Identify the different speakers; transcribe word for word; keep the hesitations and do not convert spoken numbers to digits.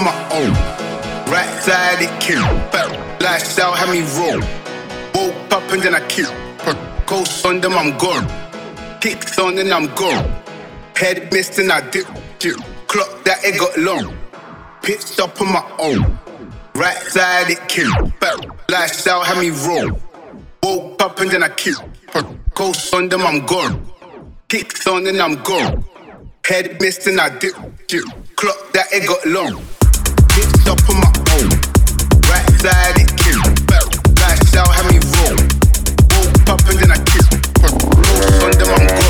Speaker 1: on my own. Right side it kill. Lifestyle had me roll. Woke up and then I kill. Ghost on them, I'm gone. Kicks on and I'm gone. Head missed and I dip, dip. Clock that it got long. Pitched up on my own. Right side it kill. Lifestyle had me roll. Woke up and then I kill. Ghost on them, I'm gone. Kicks on and I'm gone. Head missed and I dip, dip. Clock that it got long. Pitched up on my own. Right side it kill. Lifestyle had me roll. Woke up and then I kill. Ghost on them, I'm gone.